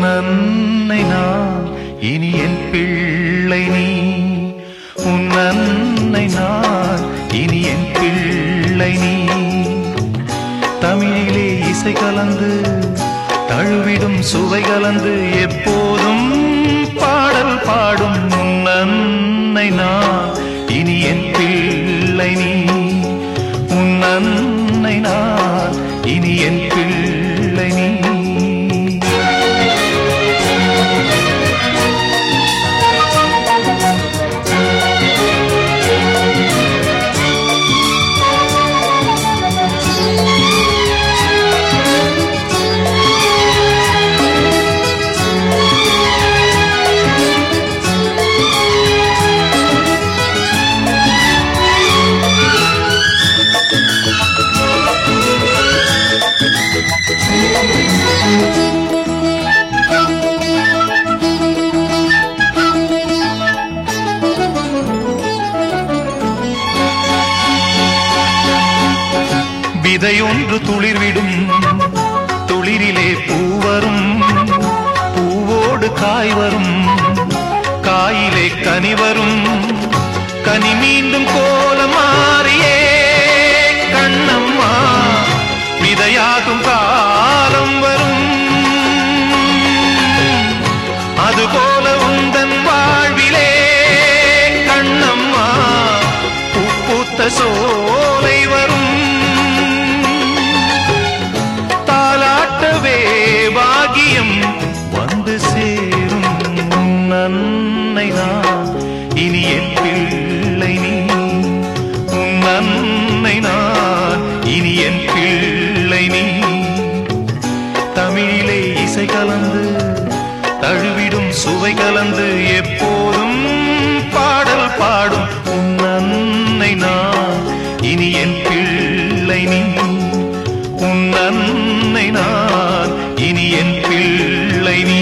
அன்னை நான் இனி என் பிள்ளை நீ. உன் அன்னை நான் இனி என் பிள்ளை நீ. தமிழிலே இசை கலந்து தழுவிடும் சுவை கலந்து எப்போதும் பாடல் பாடும் உன் அன்னை நான் இனி என் பிள்ளை நீ. உன் அன்னை நான் இனி என் பிள்ளை நீ. விதையொன்று துளிர்விடும் துளிரிலே பூவரும், பூவோடு காய் வரும், காயிலே கனி வரும், கனி மீண்டும் கோலம் மாறியே கண்ணம்மா விதையாகும் காலம் வரும். அதுபோல உந்தன் வாழ்விலே கண்ணம்மா பூத்த சோலை வரும். பாகியம் வந்து சேரும் உன் அன்னை நான் இனி என் பிள்ளை நீ. உன் அன்னை நான் இனி என் பிள்ளை நீ. தமிழிலே இசை கலந்து தழுவிடும் சுவை கலந்து எப்போதும் பாடல் பாடும் உன் அன்னை நான் இனி என் பிள்ளை நீ. உன் அன்னை நான் இனி என் பிள்ளை நீ.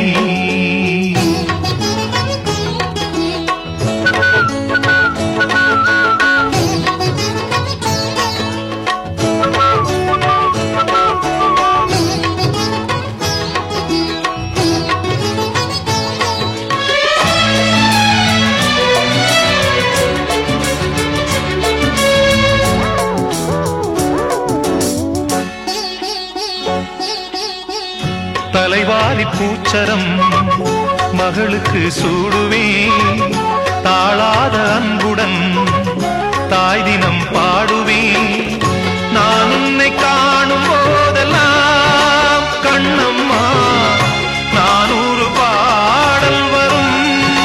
தலைவாரி பூச்சரம் மகளுக்கு சூடுவேன், தாழாத அன்புடன் தாய் தினம் பாடுவேன். நான் உன்னை காணும் போதெல்லாம் கண்ணம்மா 400 பாடல் வரும்.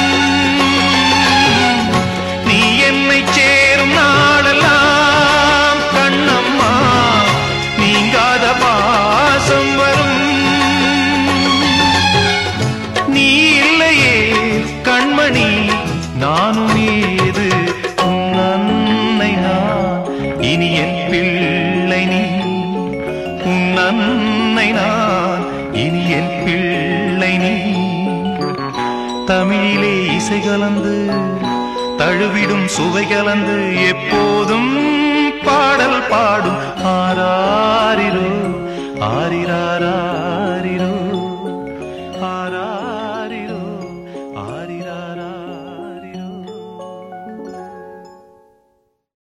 நீ என்னை சேரும் நாளெல்லாம் கண்ணம்மா நீங்காத பாசம் வரும். நீ இல்லையே கண்மணி நானும் ஏது உன் அன்னை நான் இனி என் பிள்ளை நீ. உன் அன்னை நான் இனி என் பிள்ளை நீ. தமிழிலே இசை கலந்து தழுவிடும் சுவை கலந்து எப்போதும் பாடல் பாடும் ஆரா